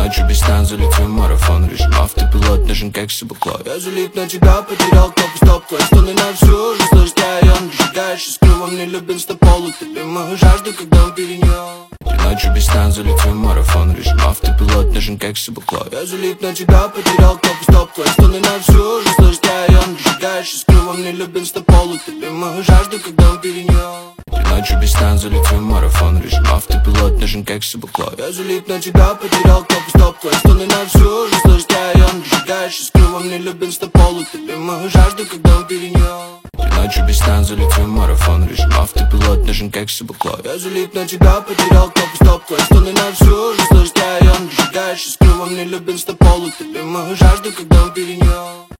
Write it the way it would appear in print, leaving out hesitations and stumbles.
ночью без сна залетим в марафон. Режим автопилот, нежен как собакло. Я залип на тебя, потерял кнопку стоп. Твои стоны на всю жизнь слышит район. Дожигаешься с клювом, не любим стополу. Ты мою жажду, когда он перенес. Ты ночью без сна залетим в марафон. Режим автопилот, нежен как собакло. Я залип на тебя, потерял кнопку стоп. Твои стоны на всю жизнь слышит район. Дожигаешься с клювом, не любим стополу. Ты мою жажду, когда он перенес. Ты ночью без сна залетим в марафон. Режим автопилот, нежен как собакло. Я залип на тебя, потерял кнопку стоп. Твои стоны на всю жизнь слышит район. Дожигаешься с клювом, не любим стополу. Ты мою жажду, когда он перенес. Ты ночью без сна залетим в марафон. Режим автопилот, нежен как собакло. Я залип на тебя, потерял кнопку стоп. Твои стоны на всю жизнь слышит район. Дожигаешься с клювом, не любим стополу. Ты мою жажду, когда он перенес.